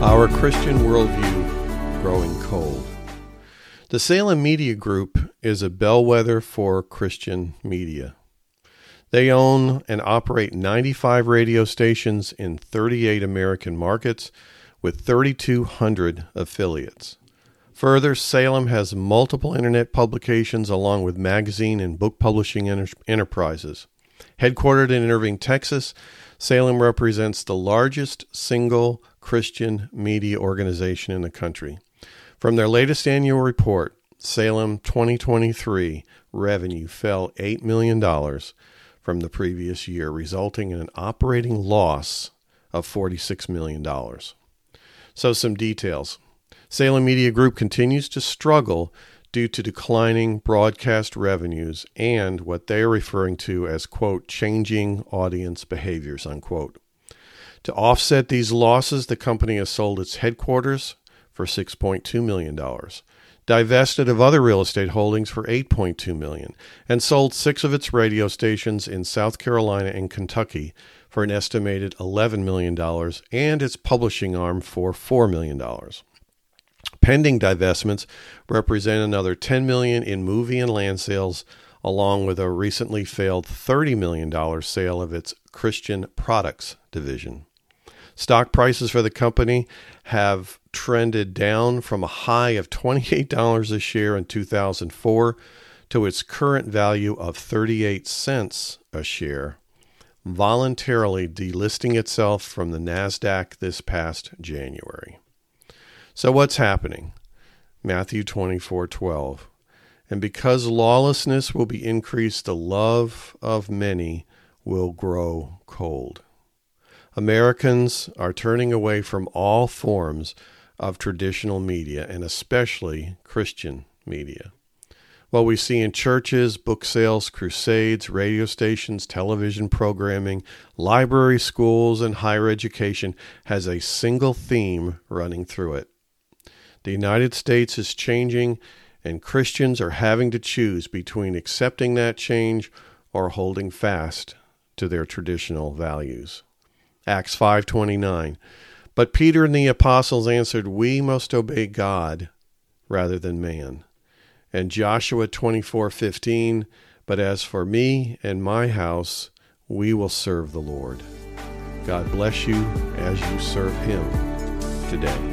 Our Christian worldview growing cold. The Salem Media Group is a bellwether for Christian media. They own and operate 95 radio stations in 38 American markets with 3,200 affiliates. Further, Salem has multiple internet publications along with magazine and book publishing enterprises. Headquartered in Irving, Texas, Salem represents the largest single Christian media organization in the country. From their latest annual report, Salem 2023 revenue fell $8 million from the previous year, resulting in an operating loss of $46 million. So some details. Salem Media Group continues to struggle due to declining broadcast revenues and what they are referring to as, quote, changing audience behaviors, unquote. To offset these losses, the company has sold its headquarters for $6.2 million, divested of other real estate holdings for $8.2 million, and sold 6 of its radio stations in South Carolina and Kentucky for an estimated $11 million and its publishing arm for $4 million. Pending divestments represent another $10 million in movie and land sales, along with a recently failed $30 million sale of its Christian products division. Stock prices for the company have trended down from a high of $28 a share in 2004 to its current value of 38 cents a share, voluntarily delisting itself from the NASDAQ this past January. So what's happening? Matthew 24:12. And because lawlessness will be increased, the love of many will grow cold. Americans are turning away from all forms of traditional media, and especially Christian media. What we see in churches, book sales, crusades, radio stations, television programming, libraries, schools, and higher education has a single theme running through it. The United States is changing, and Christians are having to choose between accepting that change or holding fast to their traditional values. Acts 5:29. But Peter and the apostles answered, "We must obey God rather than man." And Joshua 24:15. But as for me and my house, we will serve the Lord. God bless you as you serve him today.